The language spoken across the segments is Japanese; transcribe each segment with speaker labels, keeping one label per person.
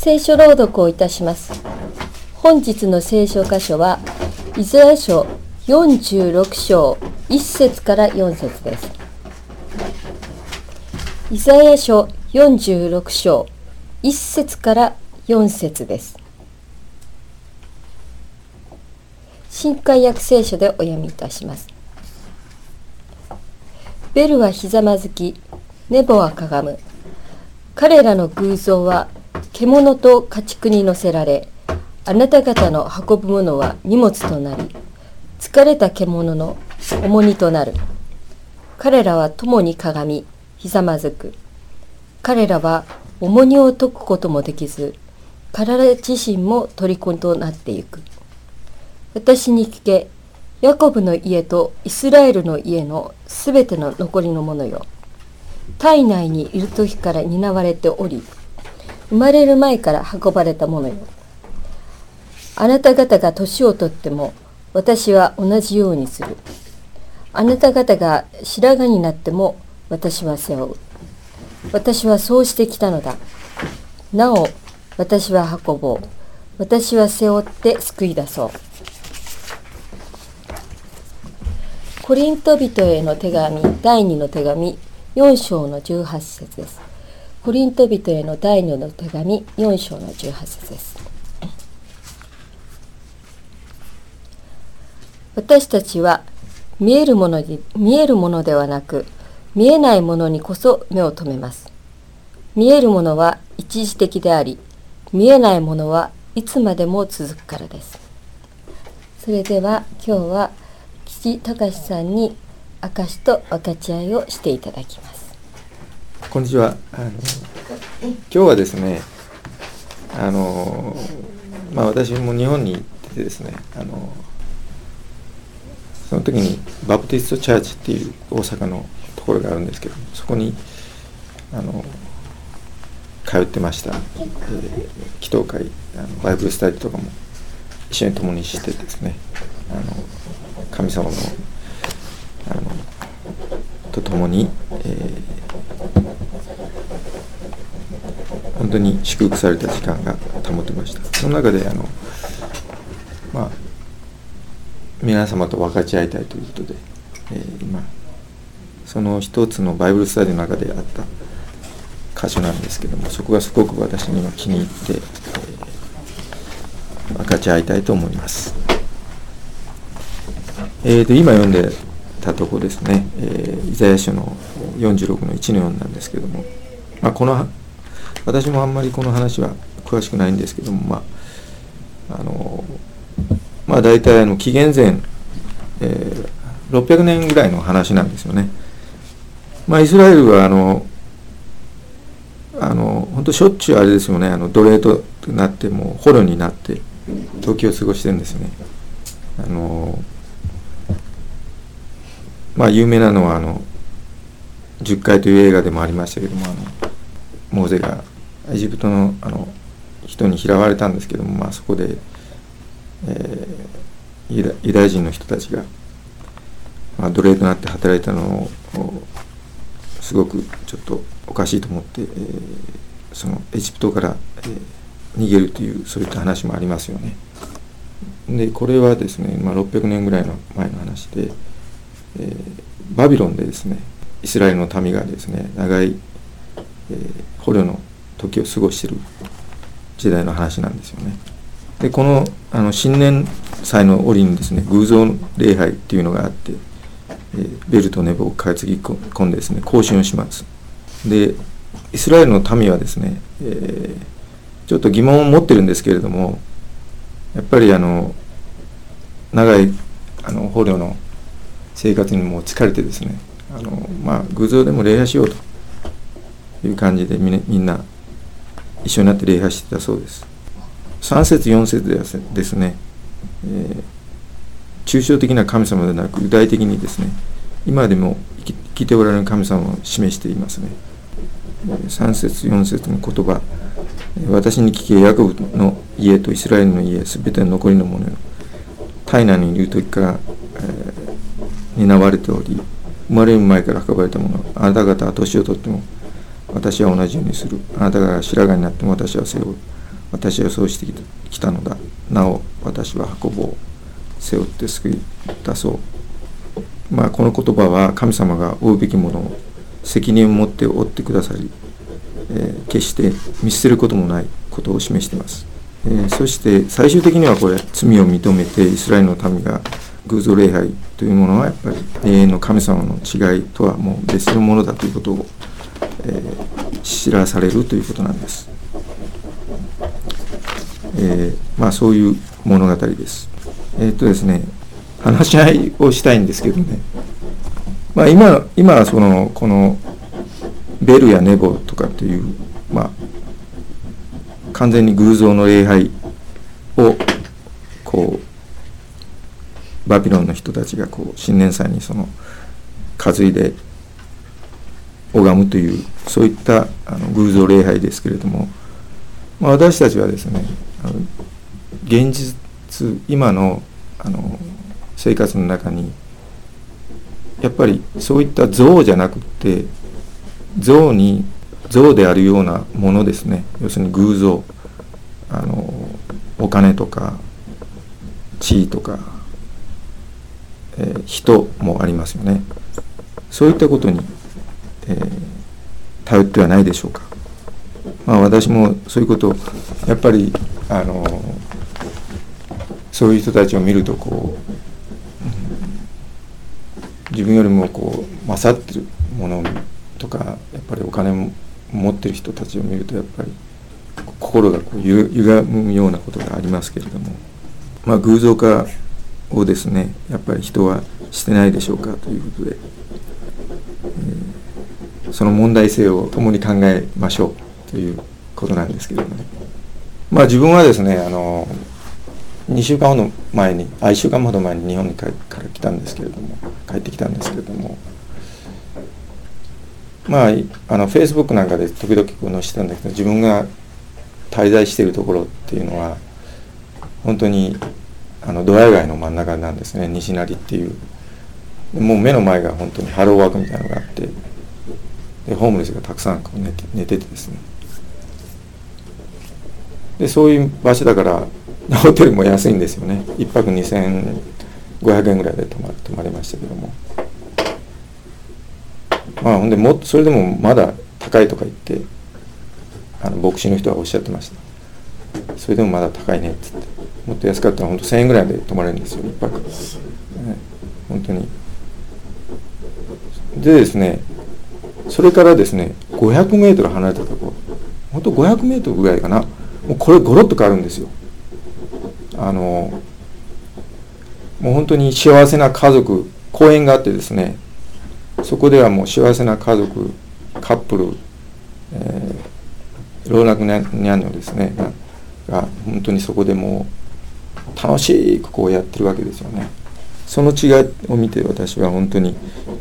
Speaker 1: 聖書朗読をいたします。本日の聖書箇所はイザヤ書46章1節から4節です。イザヤ書46章1節から4節です。新海訳聖書でお読みいたします。ベルはひざまずき、ネボはかがむ。彼らの偶像は獣と家畜に乗せられ、あなた方の運ぶものは荷物となり、疲れた獣の重荷となる。彼らは共にかがみ、ひざまずく。彼らは重荷を解くこともできず、彼ら自身も虜となっていく。私に聞け、ヤコブの家とイスラエルの家のすべての残りのものよ。体内にいる時から担われており、生まれる前から運ばれたものよ。あなた方が年をとっても、私は同じようにする。あなた方が白髪になっても、私は背負う。私はそうしてきたのだ。なお、私は運ぼう。私は背負って救い出そう。コリント人への手紙、第2の手紙、4章の18節です。コリント人への第2の手紙、4章の18節です。私たちは見えるものではなく、見えないものにこそ目を留めます。見えるものは一時的であり、見えないものはいつまでも続くからです。それでは今日は岸隆さんに証と分かち合いをしていただきます。
Speaker 2: こんにちは。今日はですね、私も日本に行っててですね、その時にバプテストチャーチっていう大阪のところがあるんですけど、そこに通ってました。祈祷会、バイブルスタディとかも一緒に共にしてですね、神様のと共に、本当に祝福された時間が保てました。その中で皆様と分かち合いたいということで、今その一つのバイブルスタディの中であった箇所なんですけども、そこがすごく私には気に入って、分かち合いたいと思います。今読んでたとこですね、イザヤ書の46の1の4なんですけども、私もあんまりこの話は詳しくないんですけども、大体紀元前、600年ぐらいの話なんですよね。イスラエルは本当しょっちゅうあれですよね、奴隷となっても捕虜になって時を過ごしてるんですね。有名なのは十戒という映画でもありましたけども、モーゼがエジプトの人に嫌われたんですけども、そこで、ユダヤ人の人たちが、奴隷となって働いたのをすごくちょっとおかしいと思って、そのエジプトから、逃げるというそういった話もありますよね。でこれはですね、600年ぐらいの前の話で、バビロンでですね、イスラエルの民がですね、長い、捕虜の時を過ごしている時代の話なんですよね。でこの新年祭の折にですね、偶像礼拝っていうのがあって、ベルとネボを担ぎ込んでですね、行進をします。でイスラエルの民はですね、ちょっと疑問を持ってるんですけれども、やっぱり長い捕虜の生活にも疲れてですね、偶像でも礼拝しようという感じでみんな一緒になって礼拝してたそうです。3節4節でですね、抽象的な神様ではなく具体的にですね、今でも生きておられる神様を示していますね。3節4節の言葉、私に聞け、ヤコブの家とイスラエルの家、すべての残りのものよ。体内にいる時から、担われており、生まれる前から運ばれたもの、あなた方は年をとっても私は同じようにする。あなたが白髪になっても私は背負う。 私はそうしてきたのだ。なお私は箱を背負って救い出そう。この言葉は神様が負うべきものを責任を持って負ってくださり、決して見捨てることもないことを示しています。そして最終的にはこれ、罪を認めてイスラエルの民が偶像礼拝というものはやっぱり永遠の神様の違いとはもう別のものだということを、知らされるということなんです。そういう物語です。ですね、話し合いをしたいんですけどね、今はこのベルやネボとかという、完全に偶像の礼拝をバビロンの人たちが新年祭に担いで拝むというそういった偶像礼拝ですけれども、私たちはですね、現実今の生活の中にやっぱりそういった像じゃなくて像であるようなものですね。要するに偶像、お金とか地位とか、人もありますよね。そういったことに、頼ってはないでしょうか。私もそういうことをやっぱりそういう人たちを見ると自分よりも勝ってるものとかやっぱりお金を持ってる人たちを見るとやっぱり心が歪むようなことがありますけれども、偶像化をですねやっぱり人はしてないでしょうかということで、その問題性を共に考えましょうということなんですけれどもね。自分はですね1週間ほど前に日本にから来たんですけれども帰ってきたんですけれども、Facebook なんかで時々載せたんだけど、自分が滞在しているところっていうのは本当にドヤ街の真ん中なんですね。西成っていう、もう目の前が本当にハローワークみたいなのがあって、でホームレスがたくさん寝ててですね、でそういう場所だからホテルも安いんですよね。1泊2500円ぐらいで泊まりましたけども、ほんでそれでもまだ高いとか言って牧師の人はおっしゃってました。それでもまだ高いねって言って、もっと安かったら本当1000円ぐらいで泊まれるんですよ、1泊、本当に。でですね、それからですね500メートル離れたところ、本当500メートルぐらいかな、もうこれゴロッと変わるんですよ。もう本当に幸せな家族、公園があってですね、そこではもう幸せな家族、カップル、老若男女ですねが本当にそこでもう楽しくやってるわけですよね。その違いを見て私は本当に、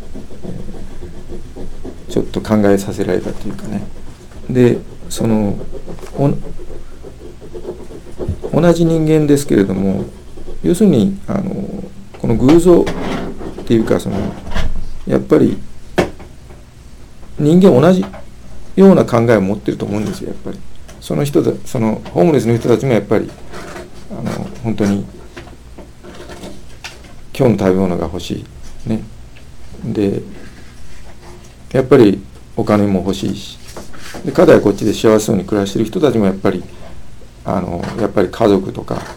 Speaker 2: ちょっと考えさせられたというかね。で同じ人間ですけれども、要するにこの偶像っていうかやっぱり人間同じような考えを持ってると思うんですよ。やっぱりそのホームレスの人たちもやっぱり本当に今日の食べ物が欲しいね。でやっぱりお金も欲しいし、でかたやこっちで幸せそうに暮らしてる人たちもやっぱり家族とか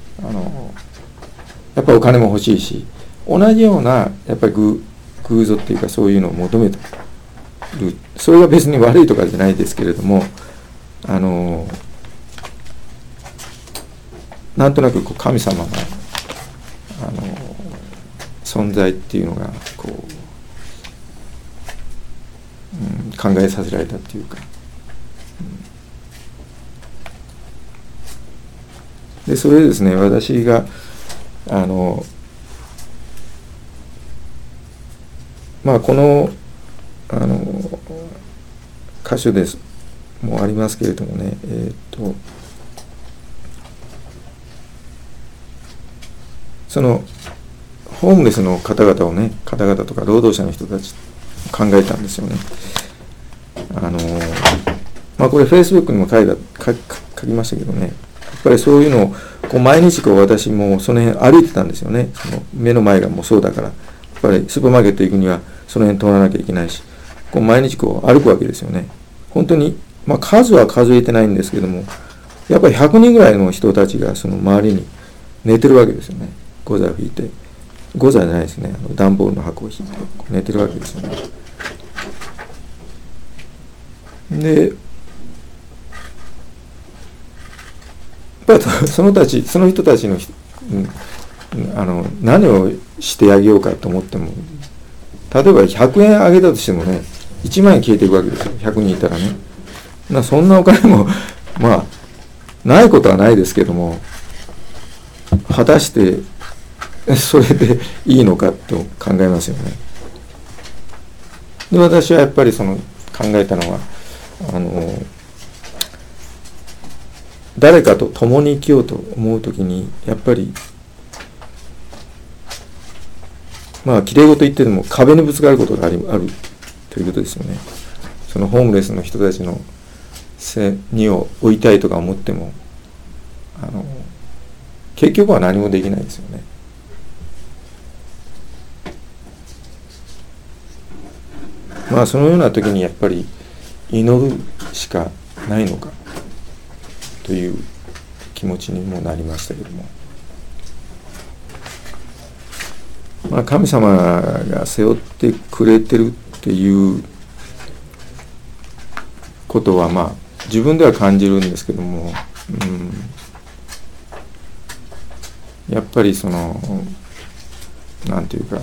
Speaker 2: やっぱりお金も欲しいし、同じようなやっぱり偶像っていうかそういうのを求めてる。それが別に悪いとかじゃないですけれども、なんとなく神様が存在っていうのが考えさせられたっていうか、でそれでですね、私がこの箇所ですもありますけれどもね、そのホームレスの方々とか労働者の人たち考えたんですよね。これ Facebook にも書書きましたけどね、やっぱりそういうのをこう毎日こう私もその辺歩いてたんですよね。その目の前がもうそうだから、やっぱりスーパーマーケット行くにはその辺通らなきゃいけないし、こう毎日こう歩くわけですよね。本当に、まあ、数は数えてないんですけども、やっぱり100人ぐらいの人たちがその周りに寝てるわけですよね。ゴザを引いて、ゴザじゃないですね、段ボールの箱を引いて寝てるわけですよね。で、やっぱりその人たちの、何をしてあげようかと思っても、例えば100円あげたとしてもね、1万円消えていくわけですよ、100人いたらね。そんなお金もまあないことはないですけども、果たしてそれでいいのかと考えますよね。で、私はやっぱりその考えたのは、誰かと共に生きようと思うときに、やっぱりまあきれい事言ってても壁にぶつかることがあるということですよね。そのホームレスの人たちの背にを追いたいとか思っても、結局は何もできないですよね。まあそのような時にやっぱり祈るしかないのかという気持ちにもなりましたけども、まあ、神様が背負ってくれてるっていうことはまあ自分では感じるんですけども、やっぱりそのなんていうか、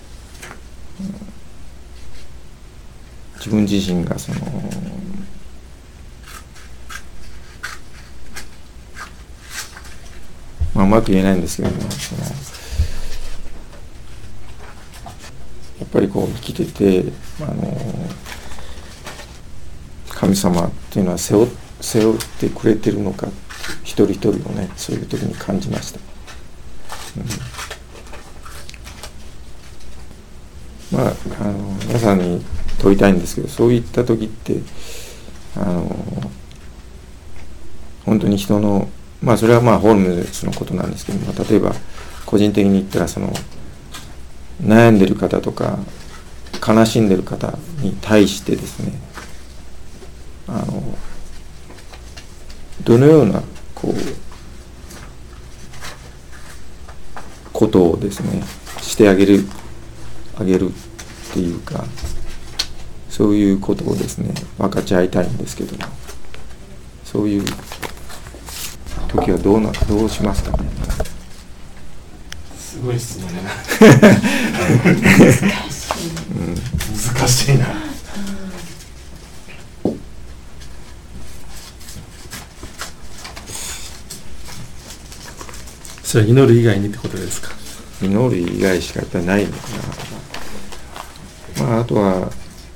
Speaker 2: 自分自身がそのまあうまく言えないんですけども、やっぱりこう生きてて、神様っていうのは背負ってくれてるのか、一人一人をね、そういう時に感じました。まあ皆さんに問いたいんですけど、そういった時って本当に人の、まあそれはまあホームレスのことなんですけども、例えば個人的に言ったらその悩んでる方とか悲しんでる方に対してですね、どのようなことをですねしてあげるっていうか、そういうことをですね分かち合いたいんですけども、そういう時はどうしますかね。
Speaker 3: すごい質問だな。難しいな。それは祈る以外にってことですか。
Speaker 2: 祈る以外しかやっぱりないのかな。まああとは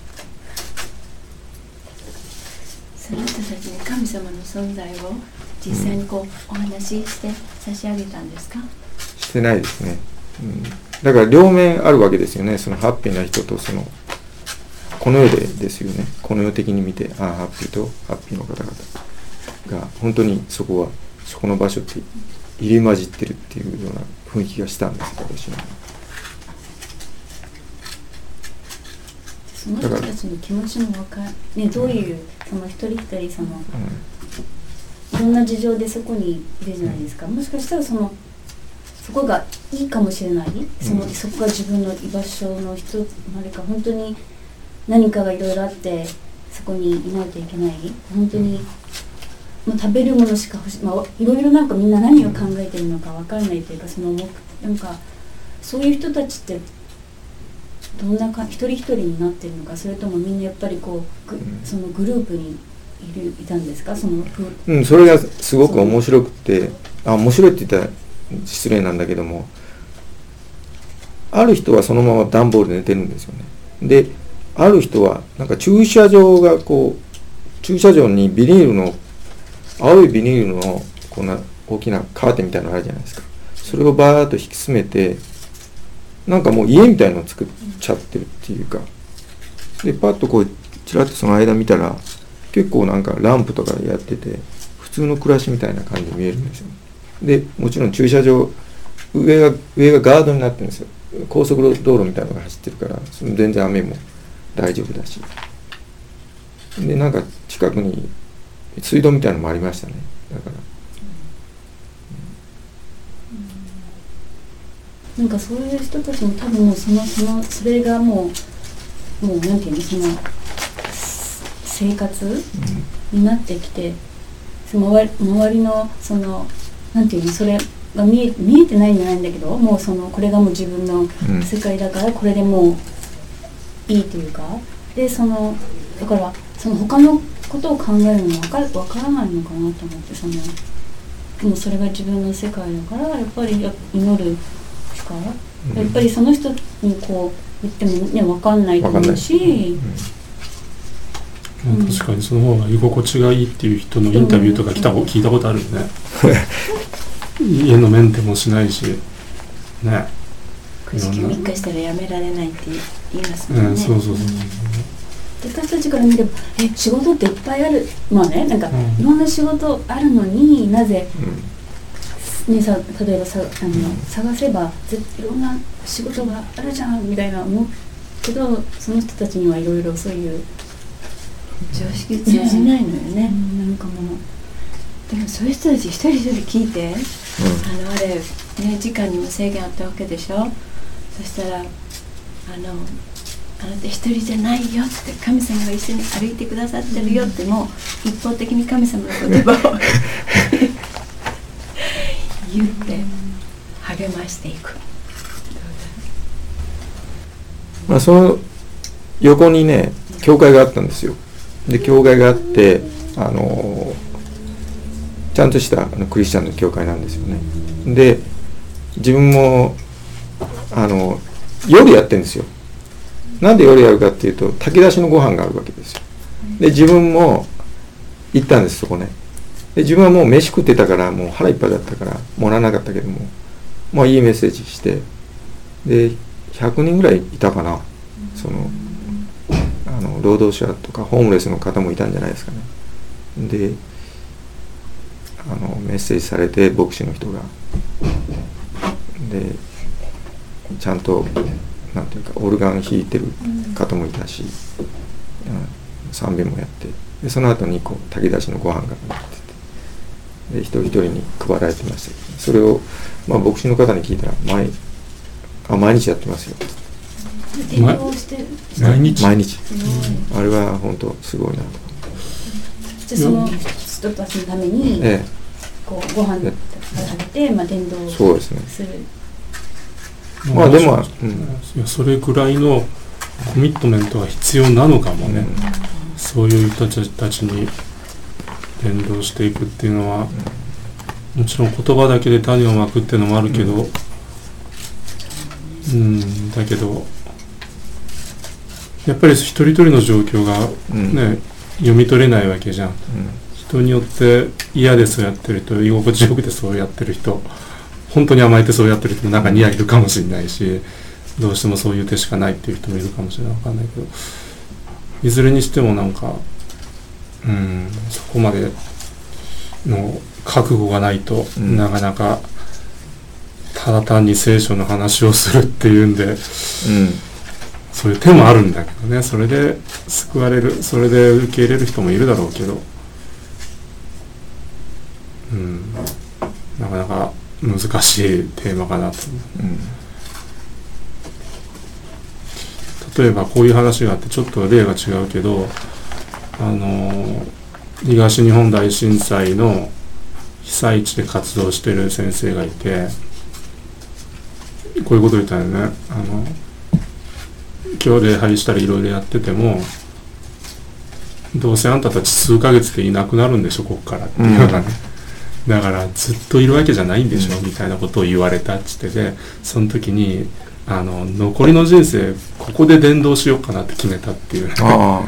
Speaker 4: その人たちに神様の存在を実際にお話しして差し上げたんですか。
Speaker 2: してないですね。だから両面あるわけですよね。そのハッピーな人とそのこの世でですよね。この世的に見てハッピーとハッピーの方々が本当にそこの場所って入り混じってるっていうような雰囲気がしたんです、私は。
Speaker 4: その人たちの気持ちもどういうその一人一人その、いろんな事情でそこにいるじゃないですか。もしかしたらそこがいいかもしれない。そこが自分の居場所の一つ、何か本当に何かがいろいろあってそこにいないといけない。本当にもう食べるものしか欲しい、いろいろなんかみんな何を考えてるのか分からないというか、なんかそういう人たちってどんな一人一人になってるのか、それともみんなやっぱりそのグループにいたんですか。そ
Speaker 2: れがすごく面白くて、面白いって言ったら失礼なんだけども、ある人はそのまま段ボールで寝てるんですよね。で、ある人はなんか駐車場に青いビニールのこんな大きなカーテンみたいなのあるじゃないですか。それをバーッと引き詰めて、なんかもう家みたいのを作っちゃってるっていうか、でパッとちらっとその間見たら結構なんかランプとかやってて、普通の暮らしみたいな感じに見えるんですよ。でもちろん駐車場上がガードになってるんですよ。高速道路みたいなのが走ってるから、その全然雨も大丈夫だし、でなんか近くに水道みたいなのもありましたね。だから
Speaker 4: なんかそういう人たちも多分もうそれがもうなんていうの、その生活になってきて、その周りのそのなんていうの、それが見えてないんじゃないんだけど、もうそのこれがもう自分の世界だからこれでもういいというか、でだからその他のことを考えるのも分からないのかなと思って、もうそれが自分の世界だからやっぱり祈るしか、やっぱりその人にこう言ってもね分かんないと思うし、
Speaker 3: 確かにその方が居心地がいいっていう人のインタビューとか聞いたことあるよね。家のメンテもしないしね。
Speaker 5: 3日したらやめられないって言いますもんね。
Speaker 3: そう。
Speaker 4: 私たちから見れば仕事っていっぱいある、まあね、なんかいろんな仕事あるのになぜ、例えば探せばいろんな仕事があるじゃんみたいな思うけど、その人たちにはいろいろそういう
Speaker 5: 常識通じないのよね。
Speaker 4: なんかもう
Speaker 5: でもそういう人たち一人一人聞いて、あれね、時間にも制限あったわけでしょ。そしたらあなた一人じゃないよって、神様が一緒に歩いてくださってるよって、もう一方的に神様の言葉を言って励ましていく。
Speaker 2: その横にね教会があったんですよ。で教会があってちゃんとしたクリスチャンの教会なんですよね。で自分も夜やってるんですよ。なんで夜やるかっていうと、炊き出しのご飯があるわけですよ。で自分も行ったんです、そこね。で自分はもう飯食ってたから、もう腹いっぱいだったからもらわなかったけども、まあいいメッセージして、で100人ぐらいいたかな。労働者とかホームレスの方もいたんじゃないですかね。でメッセージされて、牧師の人がでちゃんとなんていうかオルガン弾いてる方もいたし、賛美もやって、でその後に炊き出しのご飯があってて、で一人一人に配られてましたけど、それを、牧師の方に聞いたら毎日やってますよ。毎日、あれは本当すごいなと。
Speaker 4: じゃあその人たちのために、ご飯食べて、伝道する。
Speaker 2: そうですね。
Speaker 3: でも、それぐらいのコミットメントが必要なのかもね。そういう人たちに伝道していくっていうのは、もちろん言葉だけで種をまくっていうのもあるけど、だけどやっぱり一人一人の状況がね、読み取れないわけじゃん。人によって嫌でそうやってる人、居心地よくてそうやってる人、本当に甘えてそうやってる人も中にはいるかもしれないし、どうしてもそういう手しかないっていう人もいるかもしれない。分かんないけど、いずれにしてもなんかそこまでの覚悟がないと、なかなかただ単に聖書の話をするっていうんで、そういう手もあるんだけどね。それで救われる、それで受け入れる人もいるだろうけど、なかなか難しいテーマかなと。例えばこういう話があって、ちょっと例が違うけど、東日本大震災の被災地で活動してる先生がいて、こういうことを言ったんだよね。今日礼拝したりいろいろやってても、どうせあんたたち数ヶ月でいなくなるんでしょ、こっからっていうようなね。だからずっといるわけじゃないんでしょ、みたいなことを言われたっつってて、その時に残りの人生ここで伝道しようかなって決めたっていうね。や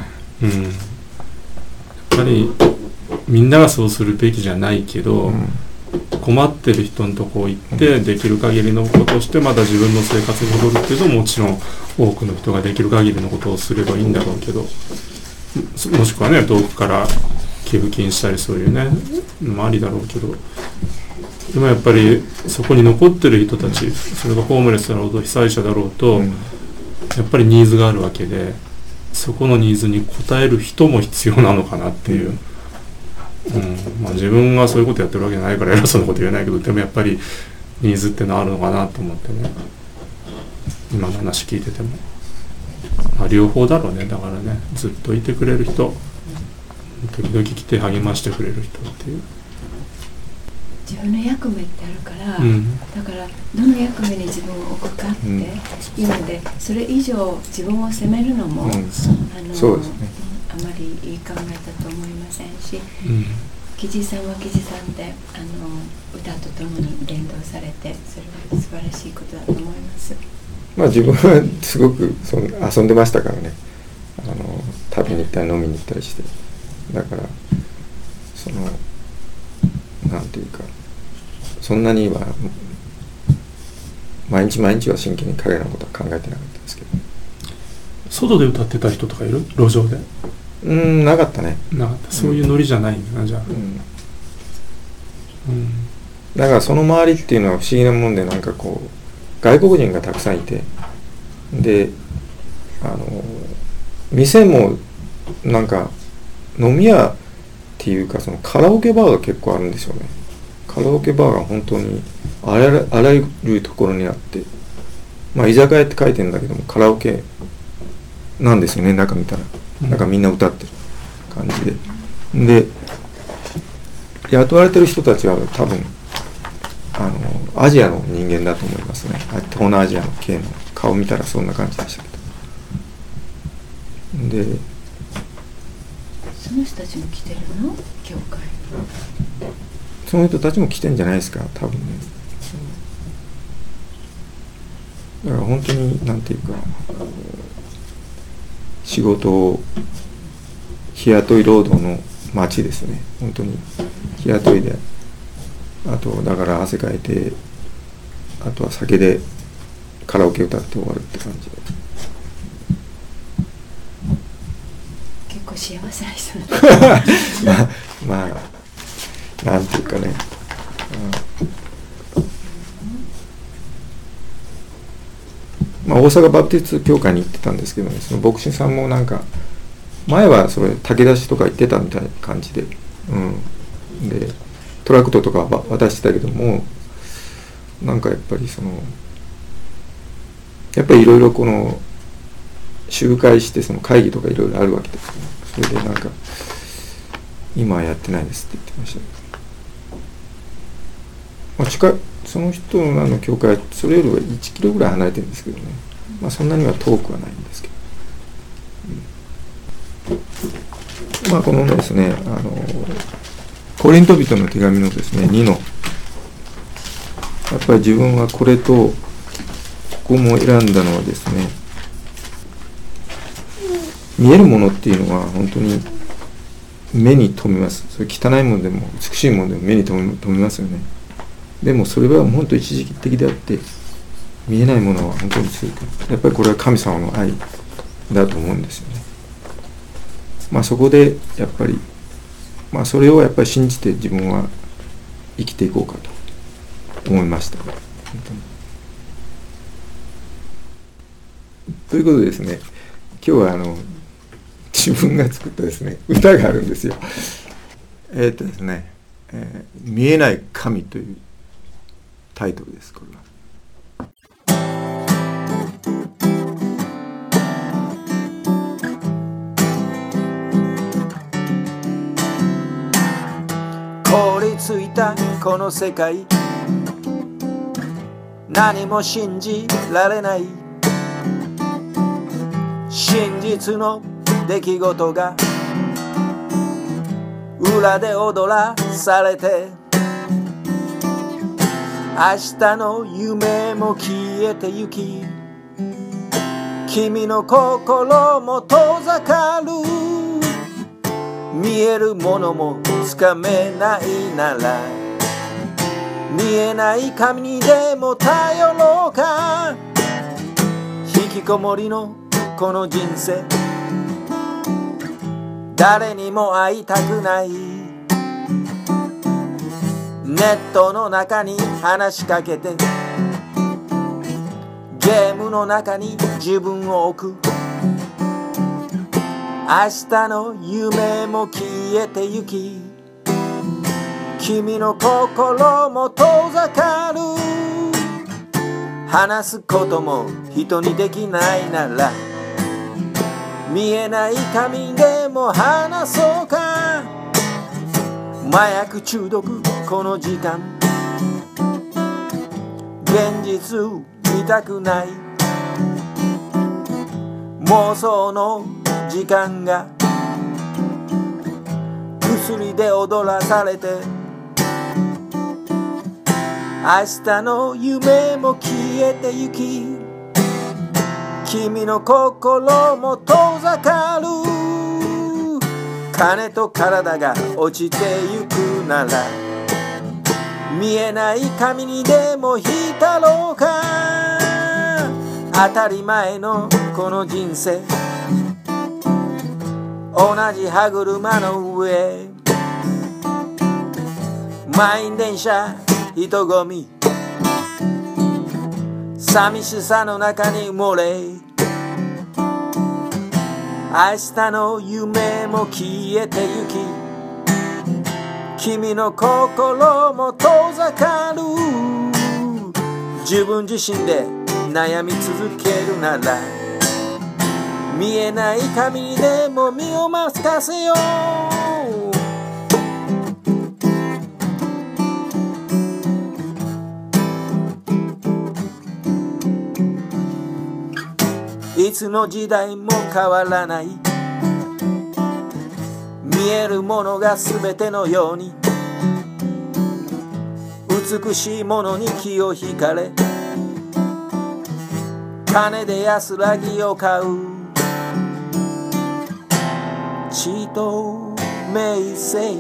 Speaker 3: っぱりみんながそうするべきじゃないけど、困ってる人のとこ行ってできる限りのことをして、また自分の生活に戻るっていうのも、もちろん多くの人ができる限りのことをすればいいんだろうけど、もしくはね、遠くから来寄付金したりそういうねのもありだろうけど、でもやっぱりそこに残ってる人たち、それがホームレスだろうと被災者だろうと、やっぱりニーズがあるわけで、そこのニーズに応える人も必要なのかなっていう、まあ、自分がそういうことやってるわけじゃないから偉そうなこと言えないけど、でもやっぱりニーズってのあるのかなと思ってね、今の話聞いてても、まあ、両方だろうね。だからね、ずっといてくれる人、時々来て励ましてくれる人っていう、
Speaker 5: 自分の役目ってあるから、だからどの役目に自分を置くかっていうので、それ以上自分を責めるのも、
Speaker 2: そうですね、
Speaker 5: あまりいい考えだと思いませんし、キジさんはキジさんで歌とともに連動されて、それは素晴らしいことだと思います。
Speaker 2: まあ自分はすごく遊んでましたからね、食べに行ったり飲みに行ったりして、だからなんていうか、そんなには毎日は真剣に彼らのことは考えてなかったですけど。
Speaker 3: 外で歌ってた人とかいる？路上で？
Speaker 2: なかったね。
Speaker 3: なかった。そういうノリじゃないんだな、じゃあ。
Speaker 2: だからその周りっていうのは不思議なもんで、なんかこう外国人がたくさんいて、で店もなんか飲み屋っていうか、そのカラオケバーが結構あるんですよね。カラオケバーが本当にあらゆるところにあって、まあ居酒屋って書いてるんだけどもカラオケなんですよね。中見たらなんかみんな歌ってる感じで、雇われてる人たちは多分アジアの人間だと思いますね。東南アジアの系の顔見たらそんな感じでしたけど。で
Speaker 5: その人たちも来てるの？教会。
Speaker 2: その人たちも来てんじゃないですか、多分ね。だから本当になんていうか、仕事を日雇い労働の街ですね。本当に日雇いで、あとだから汗かいて、あとは酒でカラオケ歌って終わるって感じで。
Speaker 5: 結構幸せな人なんです
Speaker 2: まあなんていうかね、まあ、大阪バプテスト教会に行ってたんですけどね、その牧師さんもなんか前はそれ炊き出しとか行ってたみたいな感じで、でトラクトとか渡してたけども、なんかやっぱりやっぱりいろいろこの集会してその会議とかいろいろあるわけですね。それでなんか今はやってないですって言ってましたけど、その人の教会はそれよりは1キロぐらい離れてるんですけどね、まあそんなには遠くはないんですけど、まあこのですね、コリント人の手紙のですね2の、やっぱり自分はこれとここも選んだのはですね、見えるものっていうのは本当に目に留めます。それ汚いものでも美しいものでも目に留めますよね。でもそれは本当に一時的であって、見えないものは本当に強く、やっぱりこれは神様の愛だと思うんですよね。まあそこでやっぱり、まあそれをやっぱり信じて自分は生きていこうかと思いました。本当に。ということでですね、今日は自分が作ったですね歌があるんですよ。ですね、見えない神というタイトルです。これは凍りついたこの世界、何も信じられない、真実の出来事が裏で踊らされて、明日の夢も消えてゆき、君の心も遠ざかる、見えるものもつかめないなら、見えない神にでも頼ろうか。引きこもりのこの人生、
Speaker 6: 誰にも会いたくない。ネットの中に話しかけて、ゲームの中に自分を置く。明日の夢も消えてゆき、君の心も遠ざかる。話すことも人にできないなら、見えない紙でも話そうか。麻薬中毒この時間、現実見たくない。妄想の時間が薬で踊らされて、明日の夢も消えてゆき、君の心も遠ざかる。金と体が落ちてゆくなら、見えない紙にでも引いたろうか。当たり前のこの人生、同じ歯車の上、満員電車人混み、寂しさの中に埋もれ、明日の夢も消えてゆき、君の心も遠ざかる。自分自身で悩み続けるなら、見えない紙にでも身を任せよう。いつの時代も変わらない、見えるものが全てのように、美しいものに気を引かれ、金で安らぎを買う。地と名声、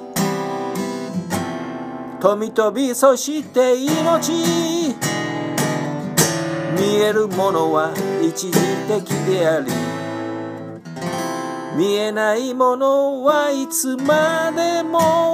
Speaker 6: 富と美、そして命。見えるものは一時的であり、見えないものはいつまでも